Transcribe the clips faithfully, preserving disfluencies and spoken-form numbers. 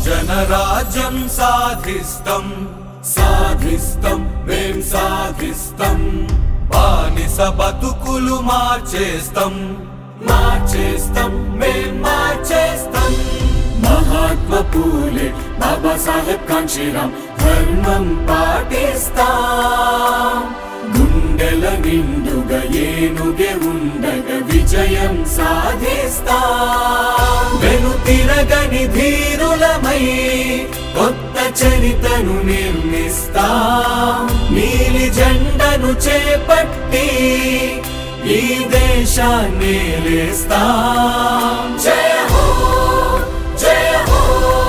బహుజన రాజ్యం సాధిస్తం సాధిస్తం మేం సాధిస్తం బానిస బతుకులు మార్చేస్తం మార్చేస్తం మేం మార్చేస్తం మహాత్మా పూలే బాబా సాహెబ్ కాంచీరాం ధర్మం పాటిస్తాం గుండెల నిండుగా ఏనుగే ఉండగా విజయం సాధిస్తాం వెనుతిరగని ధీరులమై కొత్త చరితను నిర్మిస్తాం నీలి జెండను చేపట్టి ఈ దేశాన్ని లేస్తాం జయ హో జయ హో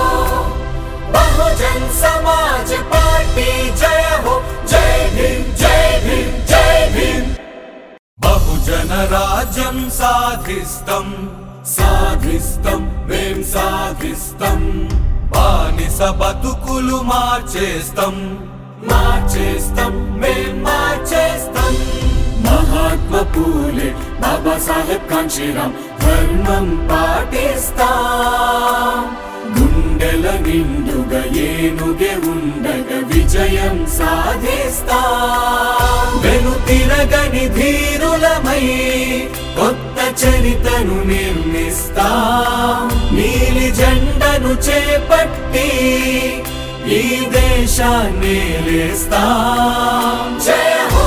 బహుజన్ సమాజ్ పార్టీ జయ హో జై భీమ్ జై భీమ్ జై భీమ్ బహుజన రాజ్యం సాధిస్తం సాధిస్తం మేం సాధిస్తం బానిస బతుకులు మార్చేస్తం మార్చేస్తం మేం మార్చేస్తం మహాత్మా పూలే బాబా సాహెబ్ కాంచీరాం ధర్మం పాటిస్తాం గుండెల నిండుగా ఏనుగే ఉండగా విజయం సాధిస్తాం వెనుతిరగని ధీరులమై కొత్త చరితను నిర్మిస్తాం నీలి జెండను చేపట్టి ఈ దేశాన్ని లేస్తాం జయ హో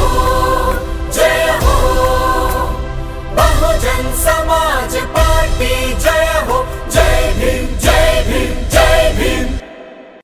జయ హో బహుజన్ సమాజ్ పార్టీ జయ